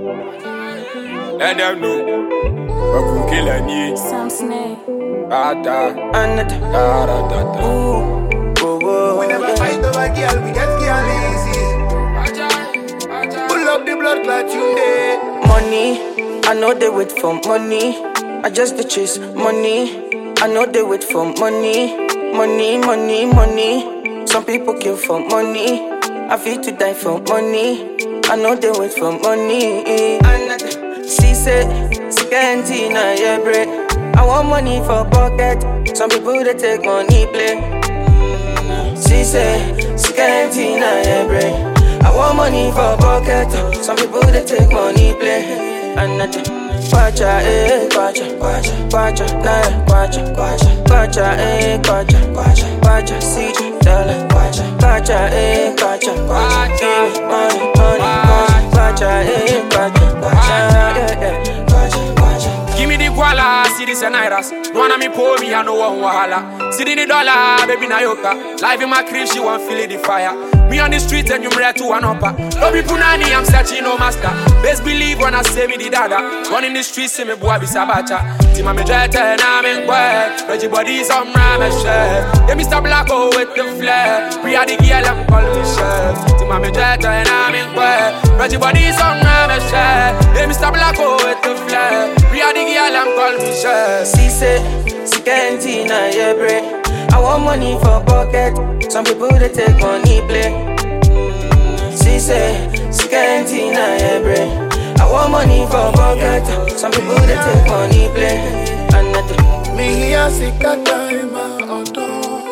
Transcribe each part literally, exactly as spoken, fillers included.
Let them know. We could kill any. Sam Snake. Da da. And da da da da. We never fight over girl, we get girl easy. Pull up the blood clot you day. Money, I know they wait for money. I just the chase money. I know they wait for money. Money, money, money. Some people kill for money. I feel to die for money. I know they wait for money. And she said, Scantina, yeah, bread. I want money for pocket. Some people they take money play. She said, Scantina, yeah, bread. I want money for pocket. Some people they take money play. And I Kwacha, eh, kwacha, kwacha, kwacha, nah, kwacha, kwacha, kwacha, eh, kwacha, kwacha, kwacha, C J, dollar, kwacha, kwacha, eh, kwacha, kwacha, money, money, kwacha, eh, kwacha, kwacha, yeah, yeah, kwacha, kwacha. Give me the guala, see this and iras. No one me pour me, I know one wahala. See the dollar, baby Nayoka. Life in my crib, she want feel the fire. Me on the street and you ready to one upper. No be punani, I'm searching no master. Best believe when I say me the dada. Run in the streets, see me boy be sabacha. Tima me dread and I'm in quiet. Reggie body some ram and share. Yeah, Mister Blacko with the flair. We are the girl, I'm calling me chef. Tima me dread and I'm in quiet. Reggie body some ram and share. Yeah, Mister Blacko with the flair. We are the girl, I'm calling me chef. She said, Scantina, yeah, bread. I want money for pocket. Some people they take money play. She say, Scantina, yeah, bread. I want money for pocket. Some people they take money play. And I Me here sick that time out of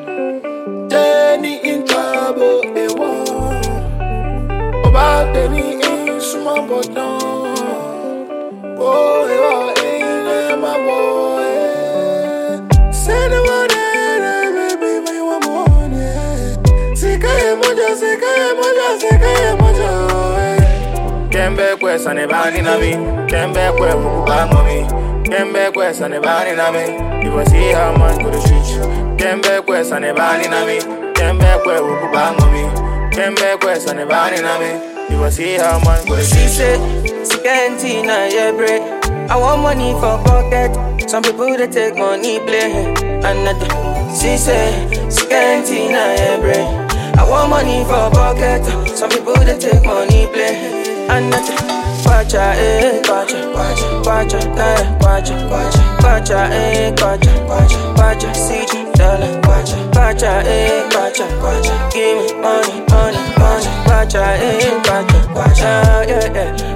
Jenny in trouble, a war. About Jenny in small but no. Boy, oh, eh, my boy. Send the one. Kembe kwesa ne bani na mi, Kembe kwe kukubango mi, Kembe kwesa ne bani na mi. You will see how man go the street. Kembe kwesa ne bani na mi, Kembe kwe kukubango mi, Kembe kwesa ne bani na mi. You will see how man go the street. She said, Scantina, yeah, bread. I want money for pocket. Some people they take money play. And I she said, Scantina, yeah, bread. I want money for pocket. Some people they take money play. And I kwacha, eh, kwacha, kwacha, kwacha, nah, kwacha, kwacha, kwacha, eh, kwacha, kwacha, kwacha, C J, dollar, kwacha, kwacha, eh, kwacha, kwacha, give me money, money, money, kwacha, eh, kwacha, kwacha, yeah, yeah.